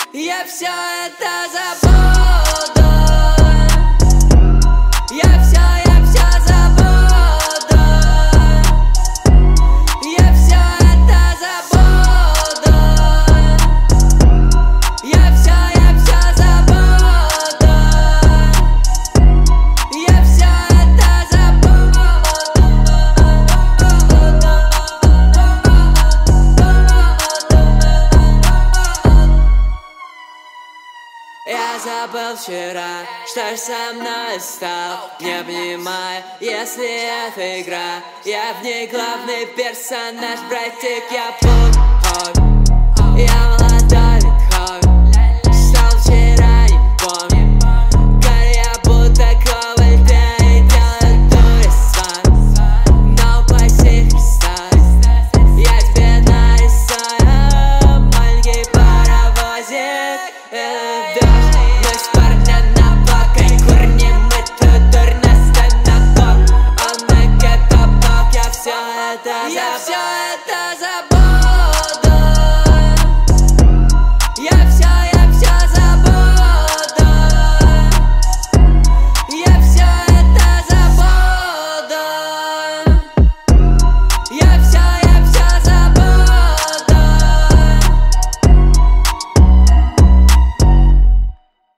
Я все это забуду. Я все забуду. Я все это забуду. Я все забуду. Я все это забуду. Я забыл вчера, что ж со мной стал. Не понимаю, если это игра. Я в ней главный персонаж, братик, я пух. Я